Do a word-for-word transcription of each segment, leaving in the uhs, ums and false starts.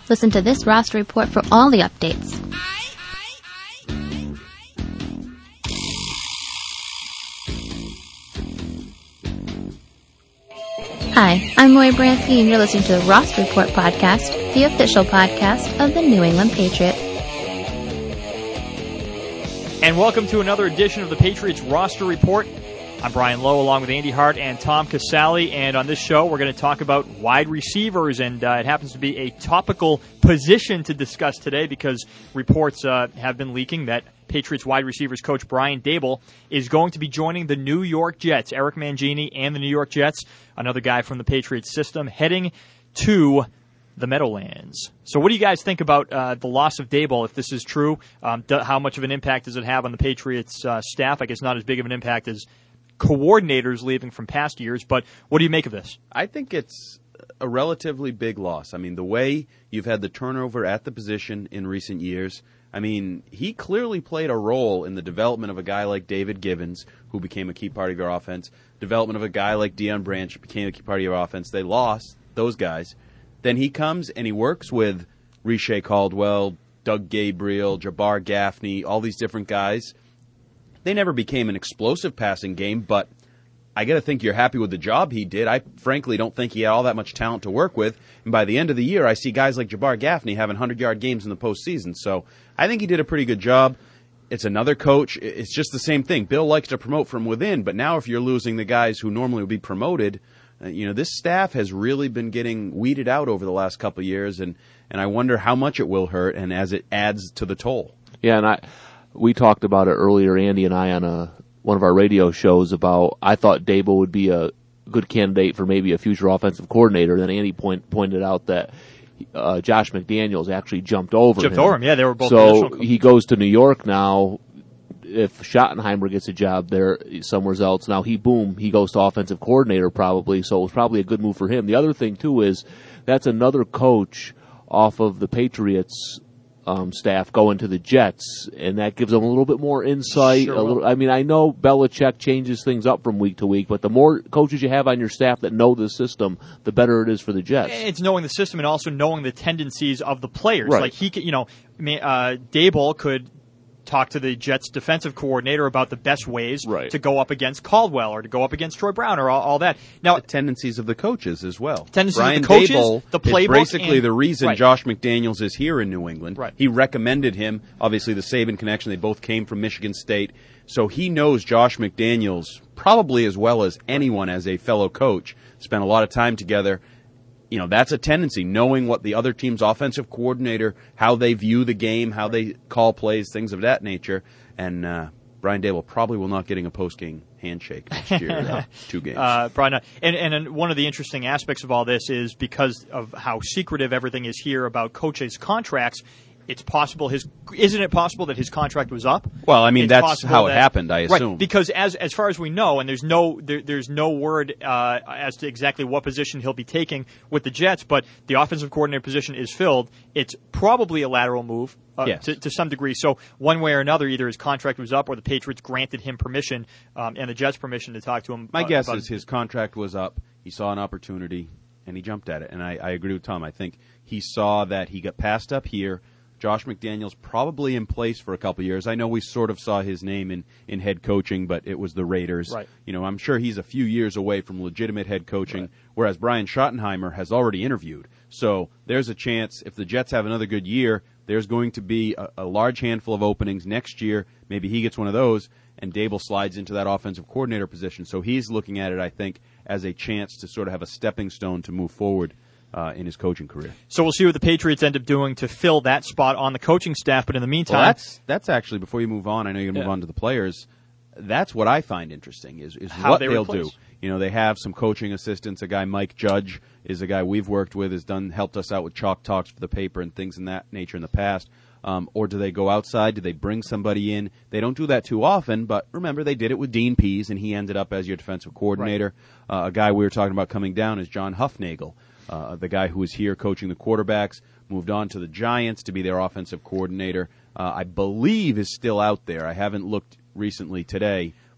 Listen to this roster report for all the updates. Hi, I'm Roy Bransky, and you're listening to the Roster Report podcast, the official podcast of the New England Patriots. And welcome to another edition of the Patriots Roster Report. I'm Brian Lowe, along with Andy Hart and Tom Casale, and on this show we're going to talk about wide receivers, and uh, it happens to be a topical position to discuss today because reports uh, have been leaking that Patriots wide receivers coach Brian Daboll is going to be joining the New York Jets. Eric Mangini and the New York Jets, another guy from the Patriots system, heading to the Meadowlands. So what do you guys think about uh, the loss of Daboll, if this is true? Um, do, how much of an impact does it have on the Patriots uh, staff? I guess not as big of an impact as coordinators leaving from past years, but what do you make of this? I think it's a relatively big loss. I mean, the way you've had the turnover at the position in recent years, I mean, he clearly played a role in the development of a guy like David Givens, who became a key part of your offense, development of a guy like Deion Branch became a key part of your offense. They lost those guys. Then he comes and he works with Riche Caldwell, Doug Gabriel, Jabbar Gaffney, all these different guys. They never became an explosive passing game, but I got to think you're happy with the job he did. I frankly don't think he had all that much talent to work with. And by the end of the year, I see guys like Jabbar Gaffney having hundred-yard games in the postseason. So I think he did a pretty good job. It's another coach. It's just the same thing. Bill likes to promote from within, but now if you're losing the guys who normally would be promoted, uh, you know, this staff has really been getting weeded out over the last couple of years, and, and I wonder how much it will hurt and as it adds to the toll. Yeah, and I... We talked about it earlier, Andy and I, on a, one of our radio shows about I thought Daboll would be a good candidate for maybe a future offensive coordinator. Then Andy point, pointed out that uh, Josh McDaniels actually jumped over jumped him. over him, yeah. They were both. So he goes to New York now. If Schottenheimer gets a job there somewhere else, now he boom he goes to offensive coordinator probably. So it was probably a good move for him. The other thing too is that's another coach off of the Patriots Um, staff going to the Jets, and that gives them a little bit more insight. Sure a little, I mean, I know Belichick changes things up from week to week, but the more coaches you have on your staff that know the system, the better it is for the Jets. It's knowing the system and also knowing the tendencies of the players. Right. Like he, could, you know, uh, Daboll could talk to the Jets defensive coordinator about the best ways right. to go up against Caldwell or to go up against Troy Brown or all, all that. Now, the tendencies of the coaches as well. Tendencies Brian of the coaches, Daboll the playbook, is basically and, the reason right. Josh McDaniels is here in New England. Right. He recommended him. Obviously, the Saban connection. They both came from Michigan State, so he knows Josh McDaniels probably as well as anyone as a fellow coach. Spent a lot of time together. You know, that's a tendency, knowing what the other team's offensive coordinator, how they view the game, how they call plays, things of that nature. And uh, Brian Daboll probably will not getting a post-game handshake next year. uh, two games. Uh, Brian, and, and one of the interesting aspects of all this is because of how secretive everything is here about coaches' contracts, it's possible his isn't it possible that his contract was up? Well, I mean, it's that's how it that, happened, I assume. Right, because as as far as we know, and there's no there, there's no word uh, as to exactly what position he'll be taking with the Jets, but the offensive coordinator position is filled. It's probably a lateral move uh, yes. to, to some degree. So one way or another, either his contract was up or the Patriots granted him permission um, and the Jets permission to talk to him. My uh, guess about is his contract was up. He saw an opportunity, and he jumped at it. And I, I agree with Tom. I think he saw that he got passed up here. Josh McDaniels probably in place for a couple of years. I know we sort of saw his name in, in head coaching, but it was the Raiders. Right. You know, I'm sure he's a few years away from legitimate head coaching, right. whereas Brian Schottenheimer has already interviewed. So there's a chance if the Jets have another good year, there's going to be a, a large handful of openings next year. Maybe he gets one of those, and Daboll slides into that offensive coordinator position. So he's looking at it, I think, as a chance to sort of have a stepping stone to move forward Uh, in his coaching career. So we'll see what the Patriots end up doing to fill that spot on the coaching staff. But in the meantime, well, that's that's actually before you move on. I know you're going to yeah. move on to the players. That's what I find interesting is is How what they they'll replace. do. You know, they have some coaching assistants. A guy Mike Judge is a guy we've worked with, has done helped us out with chalk talks for the paper and things in that nature in the past. Um, or do they go outside? Do they bring somebody in? They don't do that too often, but remember they did it with Dean Pease, and he ended up as your defensive coordinator. Right. Uh, a guy we were talking about coming down is John Huffnagel. Uh, the guy who was here coaching the quarterbacks, moved on to the Giants to be their offensive coordinator. Uh, I believe is still out there. I haven't looked recently today.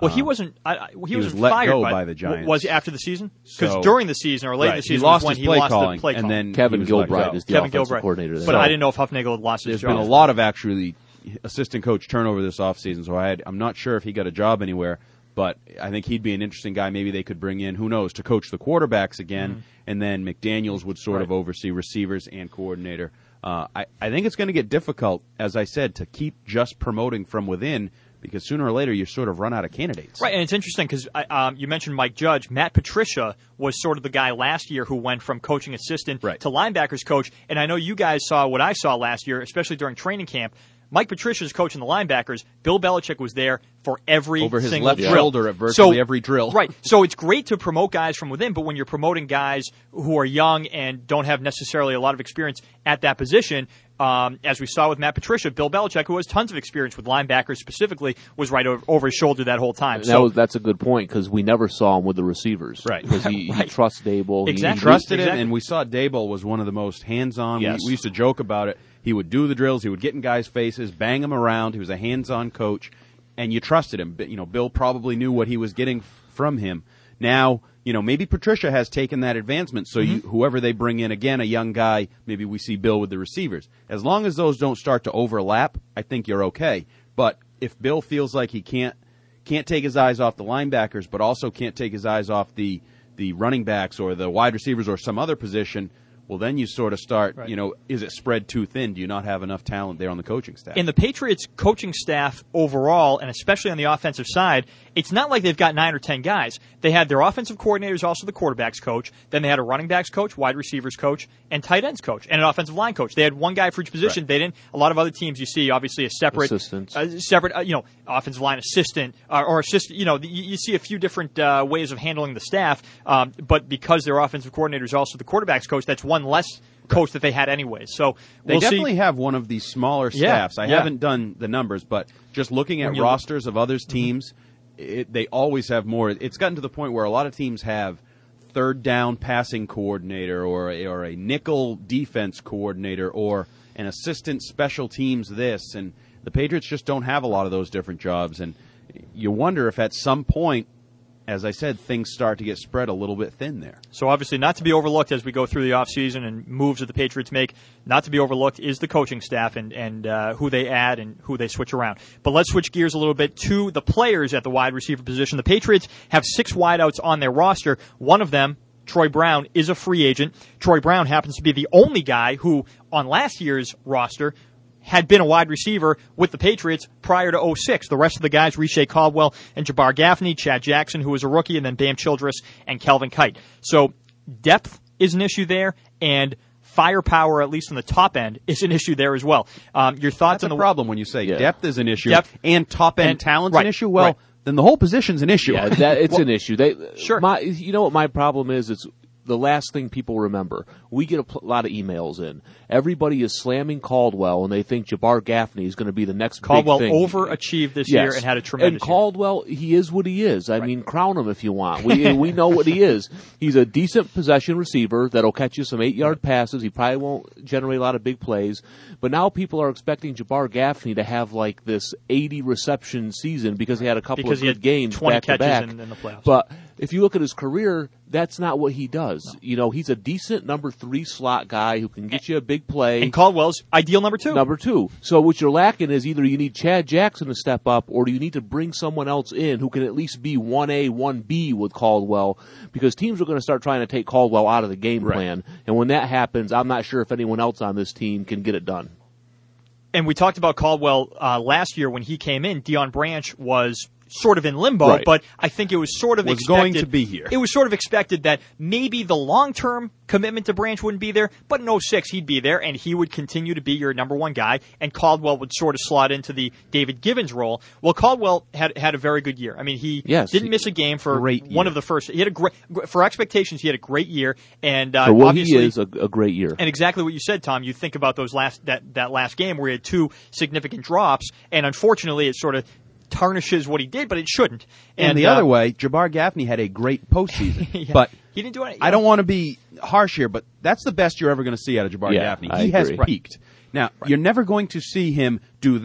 Well, he wasn't. I, I, he, he wasn't was let fired go by, by the Giants. Was he after the season? Because So- during the season or late in Right, the season he lost was when his he play lost calling, the play and calling. then Kevin he was let Gilbride go. is the Kevin offensive Gilbride. coordinator there. But So- I didn't know if Huffnagel had lost his There's job. been a lot of actually assistant coach turnover this offseason, so I had, I'm not sure if he got a job anywhere, but I think he'd be an interesting guy. Maybe they could bring in, who knows, to coach the quarterbacks again, Mm-hmm. and then McDaniels would sort of Right. oversee receivers and coordinator. Uh, I, I think it's going to get difficult, as I said, to keep just promoting from within, because sooner or later you sort of run out of candidates. Right, and it's interesting because um, you mentioned Mike Judge. Matt Patricia was sort of the guy last year who went from coaching assistant Right. to linebackers coach. And I know you guys saw what I saw last year, especially during training camp. Mike Patricia's coaching the linebackers. Bill Belichick was there for every Over his single left drill. shoulder at virtually So- every drill. Right. So it's great to promote guys from within, but when you're promoting guys who are young and don't have necessarily a lot of experience at that position, um, as we saw with Matt Patricia, Bill Belichick, who has tons of experience with linebackers specifically, was right over, over his shoulder that whole time. And So that was, that's a good point because we never saw him with the receivers. Right. Because he, Right. he trusts Dable. He- Exactly. He, Trusted Exactly. him, and we saw Dable was one of the most hands-on. Yes. We, we used to joke about it. He would do the drills. He would get in guys' faces, bang them around. He was a hands-on coach, and you trusted him. But, you know, Bill probably knew what he was getting f- from him. Now, you know, maybe Patricia has taken that advancement. So you, whoever they bring in, again, a young guy, maybe we see Bill with the receivers. As long as those don't start to overlap, I think you're okay. But if Bill feels like he can't can't take his eyes off the linebackers, but also can't take his eyes off the the running backs or the wide receivers or some other position, well, then you sort of start, Right. you know, is it spread too thin? Do you not have enough talent there on the coaching staff? in the Patriots coaching staff overall, and especially on the offensive side, it's not like they've got nine or ten guys. They had their offensive coordinators, also the quarterbacks coach. Then they had a running backs coach, wide receivers coach, and tight ends coach, and an offensive line coach. They had one guy for each position. Right. They didn't. A lot of other teams, you see, obviously a separate, Assistants. uh, separate, uh, you know, offensive line assistant uh, or assistant. You know, you, you see a few different uh, ways of handling the staff. Um, but because their offensive coordinator is also the quarterbacks coach, that's one less coach that they had anyway. So They we'll definitely see. have one of these smaller Yeah, staffs. I yeah. haven't done the numbers, but just looking at When you- rosters of others' teams, it, they always have more. It's gotten to the point where a lot of teams have third down passing coordinator or a, or a nickel defense coordinator or an assistant special teams this, and the Patriots just don't have a lot of those different jobs. And you wonder if at some point, as I said, things start to get spread a little bit thin there. So obviously not to be overlooked as we go through the offseason and moves that the Patriots make, not to be overlooked is the coaching staff and, and uh, who they add and who they switch around. But let's switch gears a little bit to the players at the wide receiver position. The Patriots have six wideouts on their roster. One of them, Troy Brown, is a free agent. Troy Brown happens to be the only guy who, on last year's roster, had been a wide receiver with the Patriots prior to oh six. The rest of the guys, Riche Caldwell and Jabbar Gaffney, Chad Jackson, who was a rookie, and then Bam Childress and Calvin Kite. So depth is an issue there, and firepower, at least on the top end, is an issue there as well. Um, your thoughts That's on a the problem when you say Yeah. depth is an issue Depth. and top end And- talent's right, an issue. Well, right. then the whole position's an issue. Yeah, that, it's an issue. They, Sure. My, you know what my problem is? It's the last thing people remember. We get a pl- lot of emails in. Everybody is slamming Caldwell, and they think Jabbar Gaffney is going to be the next Caldwell big thing. overachieved this Yes. year and had a tremendous And Caldwell, he is what he is. I Right. mean, crown him if you want. We we know what he is. He's a decent possession receiver that'll catch you some eight-yard passes. He probably won't generate a lot of big plays. But now people are expecting Jabbar Gaffney to have like this eighty reception season because he had a couple Because of he good had games twenty back to catches back. in- in the playoffs. But if you look at his career, that's not what he does. You know, he's a decent number three slot guy who can get you a big play. And Caldwell's ideal number two. Number two. So what you're lacking is either you need Chad Jackson to step up or do you need to bring someone else in who can at least be one A, one B with Caldwell because teams are going to start trying to take Caldwell out of the game Right. plan. And when that happens, I'm not sure if anyone else on this team can get it done. And we talked about Caldwell uh, last year when he came in. Deion Branch was sort of in limbo, Right. but I think it was sort of Was expected. going to be here. It was sort of expected that maybe the long-term commitment to Branch wouldn't be there, but in oh six he'd be there, and he would continue to be your number one guy, and Caldwell would sort of slot into the David Givens role. Well, Caldwell had had a very good year. I mean, he Yes, didn't he- miss a game for Great one year. of the first. He had a great, for expectations, he had a great year, and uh, For what he obviously is, a, a great year. and exactly what you said, Tom. You think about those last that, that last game where he had two significant drops, and unfortunately, it sort of tarnishes what he did, but it shouldn't. And, the uh, other way, Jabbar Gaffney had a great postseason. yeah, But he didn't do anything. I don't want to be harsh here, but that's the best you're ever going to see out of Jabbar Yeah, Gaffney. I He has agree. peaked. Now, you're never going to see him do that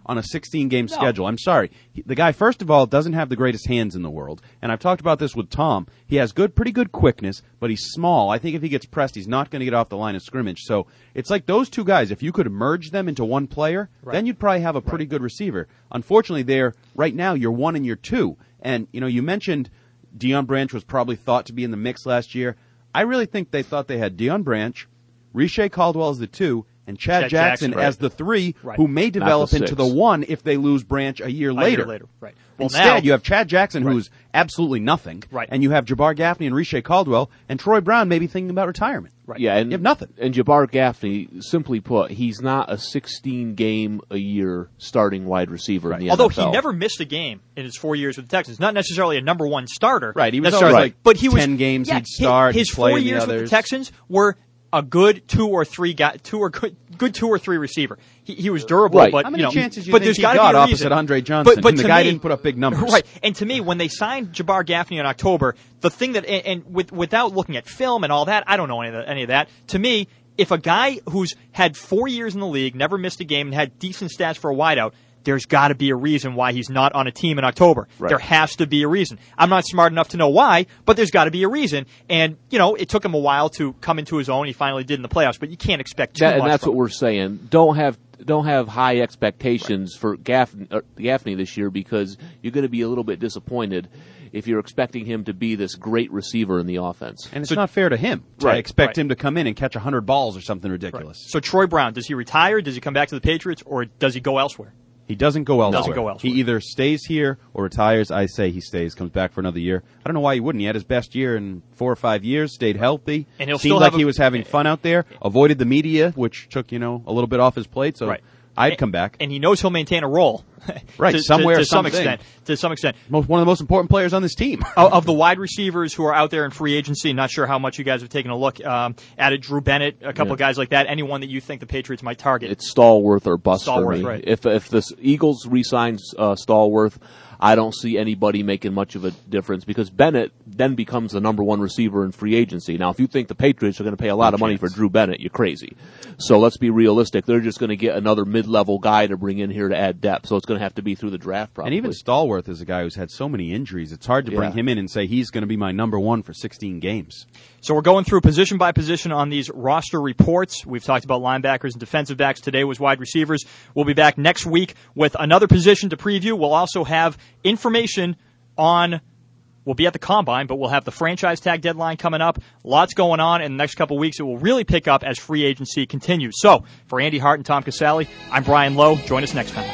on a sixteen-game no. schedule. I'm sorry. He, the guy, first of all, doesn't have the greatest hands in the world. And I've talked about this with Tom. He has good, pretty good quickness, but he's small. I think if he gets pressed, he's not going to get off the line of scrimmage. So it's like those two guys, if you could merge them into one player, right. then you'd probably have a pretty right. good receiver. Unfortunately, they're right now, you're one and you're two. And, you know, you mentioned Deion Branch was probably thought to be in the mix last year. I really think they thought they had Deion Branch, Riche Caldwell as the two, and Chad, Chad Jackson, Jackson right. as the three, right. who may develop the into the one if they lose Branch a year a later. Year later. Right. Well, Instead, now, you have Chad Jackson, right. who's absolutely nothing, right. and you have Jabbar Gaffney and Riche Caldwell, and Troy Brown maybe thinking about retirement. Right. Yeah, and you have nothing. And Jabbar Gaffney, simply put, he's not a sixteen-game-a-year starting wide receiver right. in the Although N F L. Although he never missed a game in his four years with the Texans. Not necessarily a number one starter. Right, he was always right. like but he was, ten games yeah, he'd start. His he'd play four in the years others. with the Texans were a good two or three guy, two or good, good two or three receiver. He, he was durable, right. but how many you know, chances you but think there's he got got be a opposite reason. Andre Johnson? But, but and the to guy me, didn't put up big numbers, right? And to me, when they signed Jabbar Gaffney in October, the thing that and, and with, without looking at film and all that, I don't know any of, the, any of that. To me, if a guy who's had four years in the league, never missed a game, and had decent stats for a wideout, there's got to be a reason why he's not on a team in October. Right. There has to be a reason. I'm not smart enough to know why, but there's got to be a reason. And, you know, it took him a while to come into his own. He finally did in the playoffs, but you can't expect too that, much. And that's from what him. we're saying. Don't have don't have high expectations right. for Gaffney, uh, Gaffney this year, because you're going to be a little bit disappointed if you're expecting him to be this great receiver in the offense. And it's so, not fair to him to right. expect right. him to come in and catch one hundred balls or something ridiculous. Right. So Troy Brown, does he retire? Does he come back to the Patriots? Or does he go elsewhere? He doesn't go elsewhere. Doesn't go elsewhere. He either stays here or retires. I say he stays, comes back for another year. I don't know why he wouldn't. He had his best year in four or five years, stayed healthy. And he'll Seemed still like have he a, was having fun out there, avoided the media, which took, you know, a little bit off his plate, so right. I'd and, come back. And he knows he'll maintain a role. Right, to, somewhere, to, to some something. extent. To some extent. Most, one of the most important players on this team. of, of the wide receivers who are out there in free agency, not sure how much you guys have taken a look, um, added Drew Bennett, a couple yeah. of guys like that, anyone that you think the Patriots might target. It's Stallworth or bust Stallworth, for me. right. If if the Eagles re-signs uh, Stallworth, I don't see anybody making much of a difference, because Bennett then becomes the number one receiver in free agency. Now, if you think the Patriots are going to pay a lot No of money chance. for Drew Bennett, you're crazy. So let's be realistic. They're just going to get another mid-level guy to bring in here to add depth. So it's going to have to be through the draft, probably. And even Stallworth is a guy who's had so many injuries. It's hard to bring Yeah. him in and say he's going to be my number one for sixteen games. So we're going through position by position on these roster reports. We've talked about linebackers and defensive backs. Today was wide receivers. We'll be back next week with another position to preview. We'll also have information on, we'll be at the Combine, but we'll have the franchise tag deadline coming up. Lots going on in the next couple weeks. It will really pick up as free agency continues. So for Andy Hart and Tom Casale, I'm Brian Lowe. Join us next time.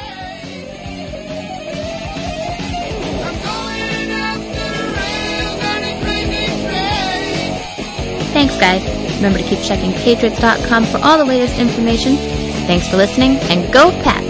Thanks, guys. Remember to keep checking Patriots dot com for all the latest information. Thanks for listening, and go Pats!